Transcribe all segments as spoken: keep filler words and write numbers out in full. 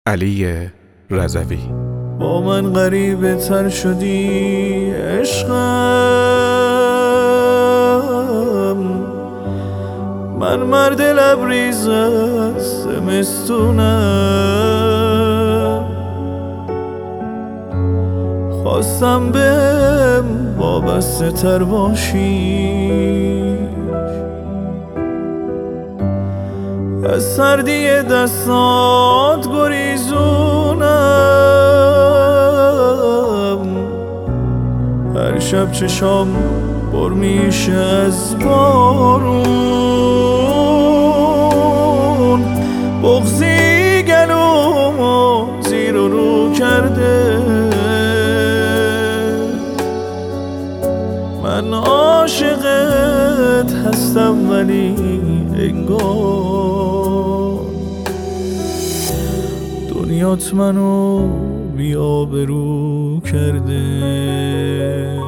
علی رضوی. با من غریبه تر شدی عشقم، من مرد لبریز از زمستونم، خواستم بهم وابسته تر باشی، از سردی دستات گریزونم، هر شب چشام پر میشه از بارون، بغضی گلومو زیر و رو کرده، من عاشقت هستم ولی انگار دنیات منو بی آبرو کرده.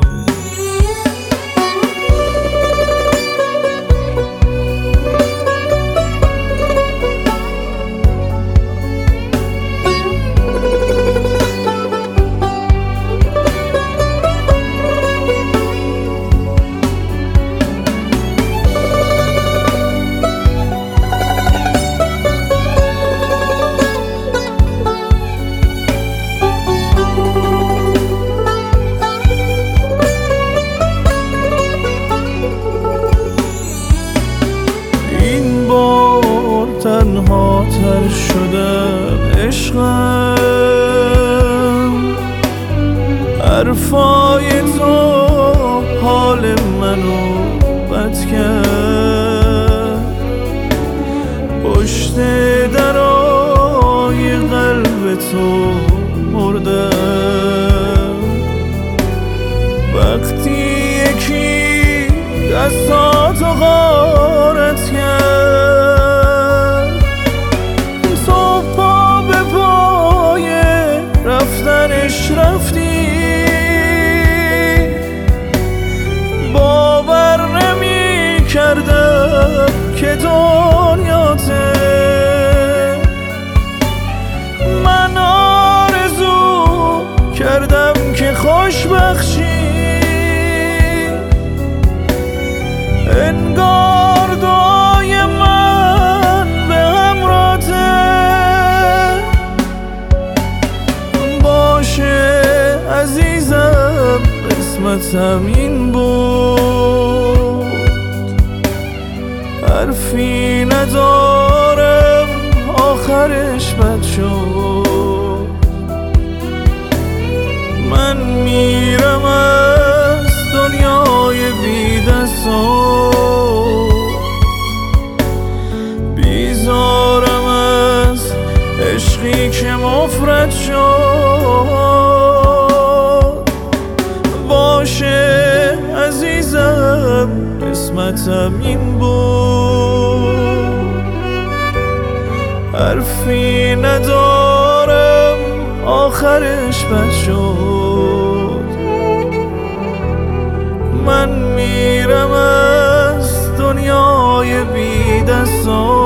تنها تر شدم عشقم، حرفای تو حال منو بد کرد، پشت درای قلب تو مردم، وقتی یکی دستاتو غارت کرد، رفتنش رفتی، باور نمی کردم که دنیاته، من آرزو کردم که خوشبخشی، انگار دعای من به همراته، عزیزم قسمتم این بود، حرفی ندارم آخرش بد شد، من میرم از دنیای بی دست و بیزارم از عشقی که مفرد شد، باشه عزیزم قسمتم این بود، حرفی ندارم آخرش بد شد، من میرم از دنیای بی دست و